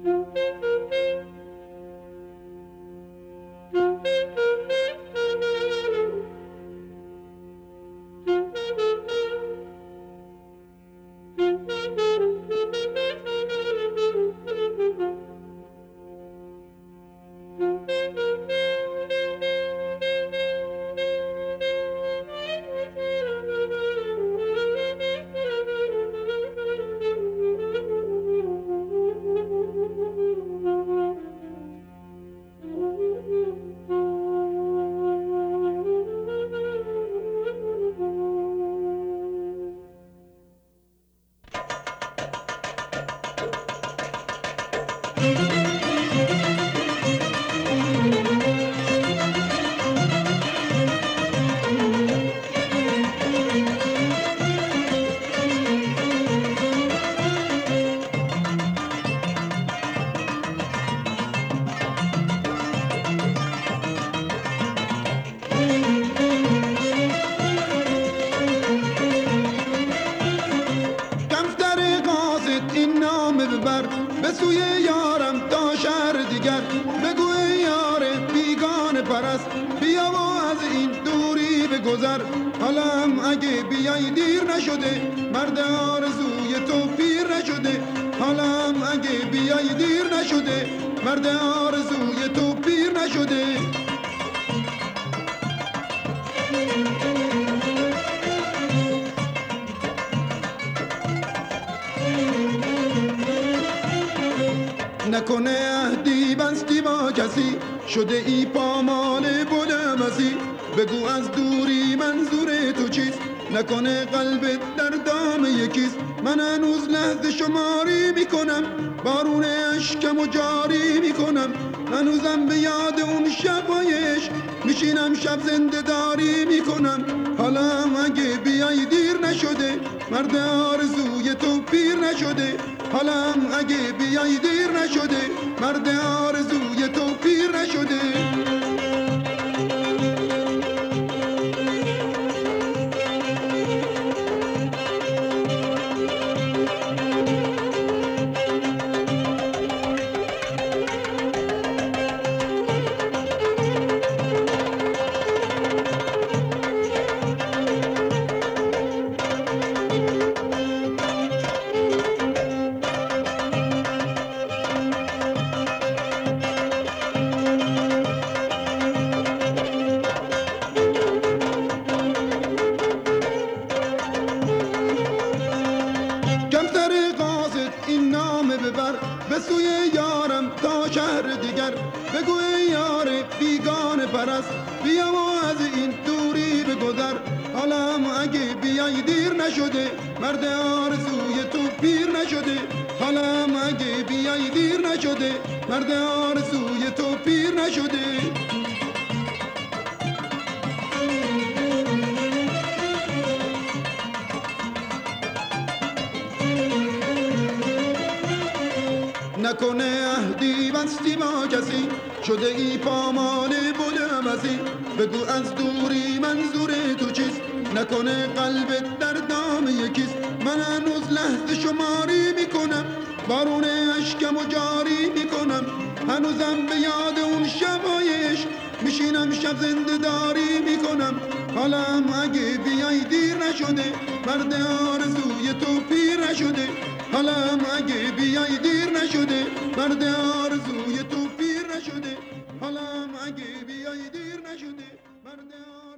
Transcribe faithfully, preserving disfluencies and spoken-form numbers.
به سوی یارم تا شهر دیگر، بگو ای یار بیگانه پرست، بیا و از این دوری بگذر. حالم اگه بیای دیر نشده، مرد آرزوی تو پیر نشده. حالم اگه بیای دیر نشده، مرد آرزوی تو پیر نشده. نکنه عهدی بستی با کسی، شده ای پامال بلمسی. بگو از دوری منظور تو چیست، نکنه قلبت در دام یکیست. من هنوز لحظه شماری میکنم، بارون اشکم و جاری میکنم. هنوزم به یاد اون شبایش میشینم، شب زنده داری میکنم. حالا اگه بیای دیر نشده، مرد آرزوی تو پیر نشده. حالا اگه بیای دیر نشده، مرد آرزوی تو پیر نشده. به سوی یارم تا شهر دیگر، بگو ای یار بیگانه پرست، بیا و از این دوری بگذر. حالا اگه بیای دیر نشده، مرد آرزوی تو پیر نشده. حالا اگه بیای دیر نشده، مرد آرزوی تو پیر نشده. نکنه عهدی بستی با کسی، شده ای پامال بلمسی. بگو از دوری منظور تو چیست، نکنه قلبت در دام یکیست. من هنوز لحظه شماری میکنم، بارون اشکم و جاری میکنم. هنوزم به یاد اون شبایش میشینم، شب زنده داری میکنم. حالا اگه بیای دیر نشده، مرد آرزوی تو پیر نشده. حالا اگه بیای دیر نشده، مرد آرزوی تو پیر نشده. حالا اگه بیای دیر نشده، مرد